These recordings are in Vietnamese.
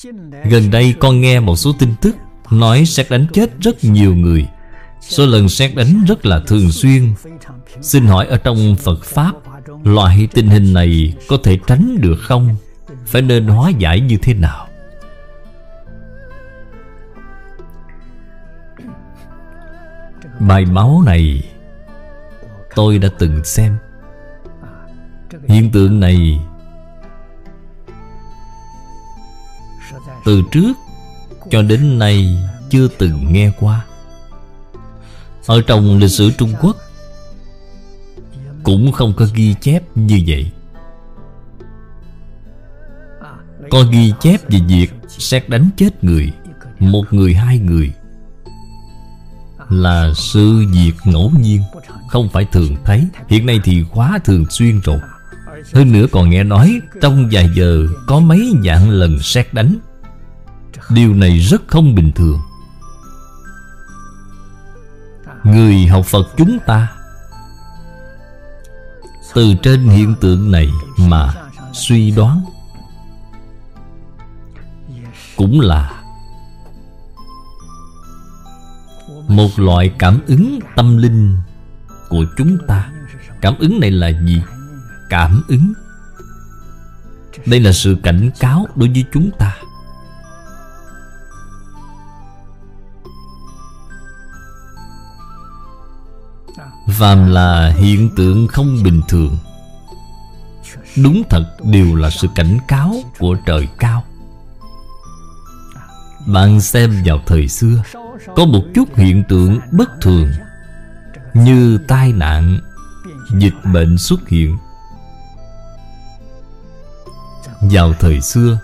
Gần đây con nghe một số tin tức nói sét đánh chết rất nhiều người. Số lần sét đánh rất là thường xuyên. Xin hỏi ở trong Phật Pháp, loại tình hình này có thể tránh được không? Phải nên hóa giải như thế nào? Bài báo này tôi đã từng xem. Hiện tượng này từ trước cho đến nay chưa từng nghe qua. Ở trong lịch sử Trung Quốc cũng không có ghi chép như vậy. Có ghi chép về việc sét đánh chết người, một người, hai người, là sự việc ngẫu nhiên, không phải thường thấy. Hiện nay thì quá thường xuyên rồi. Hơn nữa còn nghe nói trong vài giờ có mấy vạn lần sét đánh. Điều này rất không bình thường. Người học Phật chúng ta từ trên hiện tượng này mà suy đoán, cũng là một loại cảm ứng tâm linh của chúng ta. Cảm ứng này là gì? Cảm ứng. Đây là sự cảnh cáo đối với chúng ta. Phàm là hiện tượng không bình thường, đúng thật đều là sự cảnh cáo của trời cao. Bạn xem vào thời xưa, có một chút hiện tượng bất thường như tai nạn, dịch bệnh xuất hiện. Vào thời xưa,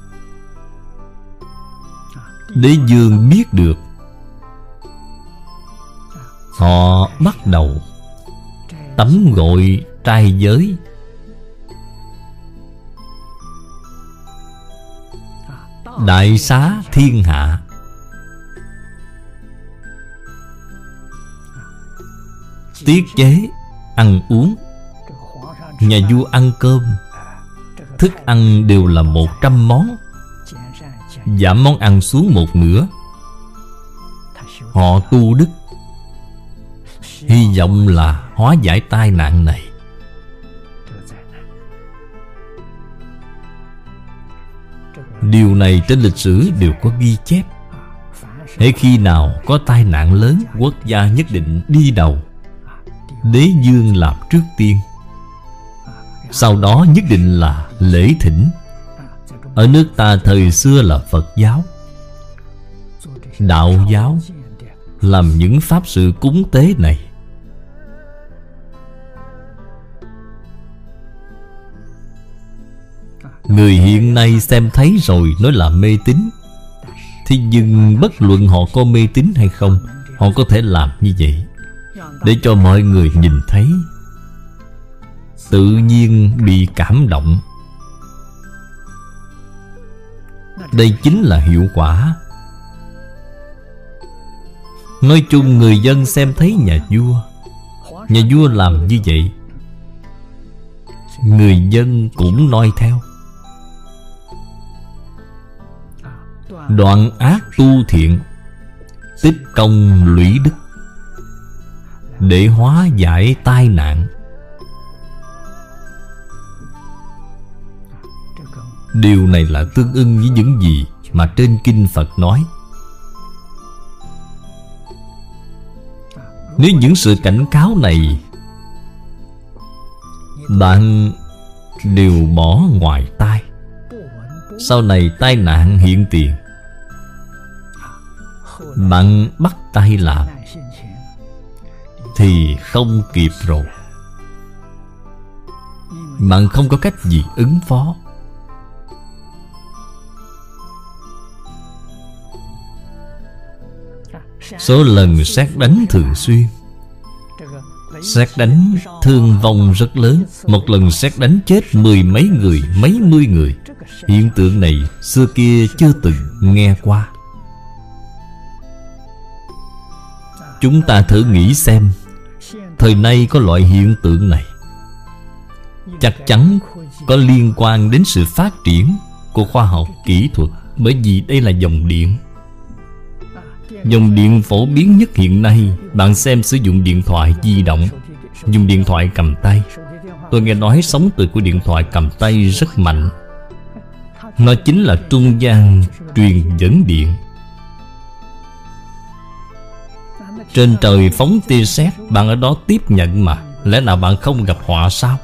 đế vương biết được, họ bắt đầu tắm gội trai giới. Đại xá thiên hạ. Tiết chế ăn uống. Nhà vua ăn cơm, thức ăn đều là 100 món, giảm món ăn xuống một nửa. Họ tu đức, hy vọng là hóa giải tai nạn này. Điều này trên lịch sử đều có ghi chép. Hễ khi nào có tai nạn lớn, quốc gia nhất định đi đầu. Đế vương làm trước tiên, sau đó nhất định là lễ thỉnh. Ở nước ta thời xưa là Phật giáo, đạo giáo làm những pháp sự cúng tế này. Người hiện nay xem thấy rồi nói là mê tín. Thế nhưng bất luận họ có mê tín hay không, họ có thể làm như vậy để cho mọi người nhìn thấy, tự nhiên bị cảm động. Đây chính là hiệu quả. Nói chung người dân xem thấy nhà vua làm như vậy, người dân cũng noi theo. Đoạn ác tu thiện, tích công lũy đức, để hóa giải tai nạn. Điều này là tương ưng với những gì mà trên kinh Phật nói. Nếu những sự cảnh cáo này bạn đều bỏ ngoài tai, sau này tai nạn hiện tiền, bạn bắt tay làm thì không kịp rồi. Bạn không có cách gì ứng phó. Số lần sét đánh thường xuyên, sét đánh thương vong rất lớn. Một lần sét đánh chết mười mấy người, mấy mươi người. Hiện tượng này xưa kia chưa từng nghe qua. Chúng ta thử nghĩ xem, thời nay có loại hiện tượng này, chắc chắn có liên quan đến sự phát triển của khoa học kỹ thuật. Bởi vì đây là dòng điện. Dòng điện phổ biến nhất hiện nay, bạn xem sử dụng điện thoại di động, dùng điện thoại cầm tay. Tôi nghe nói sóng từ của điện thoại cầm tay rất mạnh. Nó chính là trung gian truyền dẫn điện. Trên trời phóng tia sét, bạn ở đó tiếp nhận mà. Lẽ nào bạn không gặp họa sao?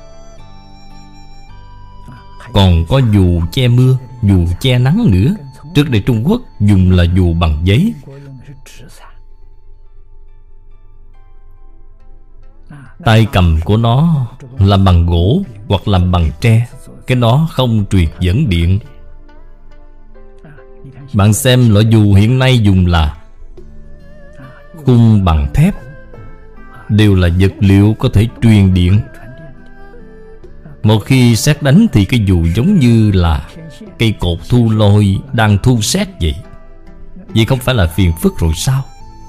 Còn có dù che mưa, dù che nắng nữa. Trước đây Trung Quốc dùng là dù bằng giấy. Tay cầm của nó làm bằng gỗ hoặc làm bằng tre. Cái đó không truyền dẫn điện. Bạn xem loại dù hiện nay dùng là khung bằng thép, đều là vật liệu có thể truyền điện. Một khi sét đánh thì cái dù giống như là cây cột thu lôi đang thu sét vậy. Vậy không phải là phiền phức rồi sao?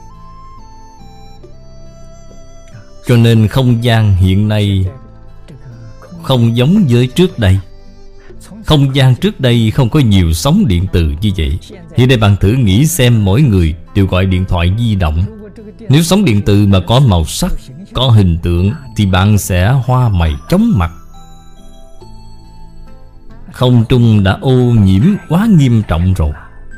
Cho nên không gian hiện nay không giống với trước đây. Không gian trước đây không có nhiều sóng điện từ như vậy. Hiện nay bạn thử nghĩ xem, mỗi người đều gọi điện thoại di động. Nếu sóng điện từ mà có màu sắc, có hình tượng, thì bạn sẽ hoa mày chóng mặt. Không trung đã ô nhiễm quá nghiêm trọng rồi.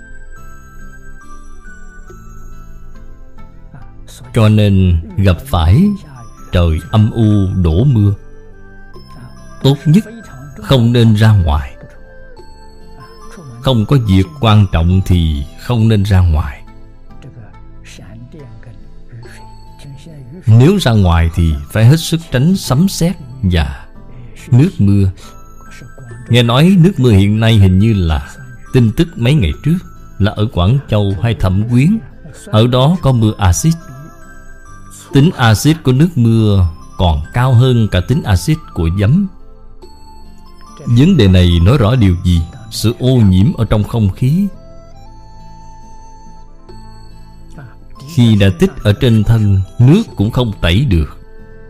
Cho nên gặp phải trời âm u đổ mưa, tốt nhất không nên ra ngoài. Không có việc quan trọng thì không nên ra ngoài. Nếu ra ngoài thì phải hết sức tránh sấm sét và nước mưa. Nghe nói nước mưa hiện nay hình như là tin tức mấy ngày trước là ở Quảng Châu hay Thẩm Quyến, ở đó có mưa axit. Tính axit của nước mưa còn cao hơn cả tính axit của giấm. Vấn đề này nói rõ điều gì? Sự ô nhiễm ở trong không khí. Khi đã tích ở trên thân, nước cũng không tẩy được.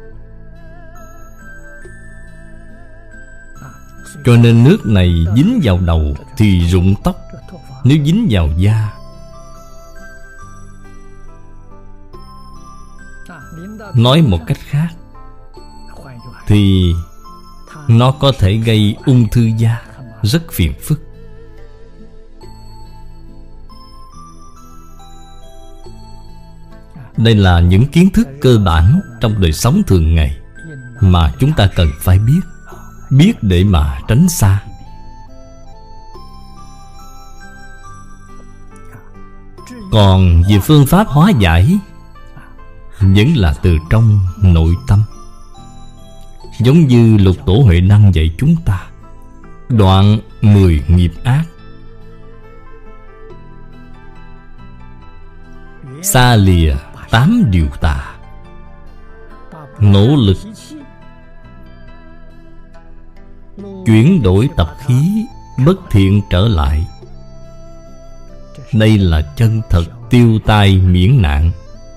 Cho nên nước này dính vào đầu thì rụng tóc. Nếu dính vào da, nói một cách khác, thì nó có thể gây ung thư da, rất phiền phức. Đây là những kiến thức cơ bản trong đời sống thường ngày mà chúng ta cần phải biết. Biết để mà tránh xa. Còn về phương pháp hóa giải, vẫn là từ trong nội tâm. Giống như Lục Tổ Huệ Năng dạy chúng ta, đoạn 10 nghiệp ác. Xa lìa 8 điều tà. Nỗ lực chuyển đổi tập khí bất thiện trở lại. Đây là chân thật tiêu tai miễn nạn.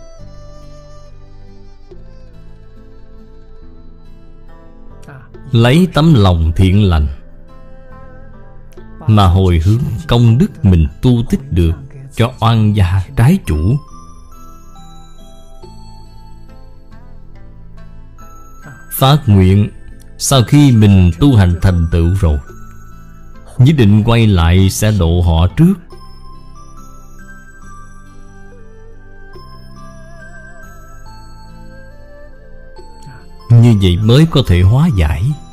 Lấy tấm lòng thiện lành mà hồi hướng công đức mình tu tích được cho oan gia trái chủ. Phát nguyện sau khi mình tu hành thành tựu rồi, nhất định quay lại sẽ độ họ trước. Như vậy mới có thể hóa giải.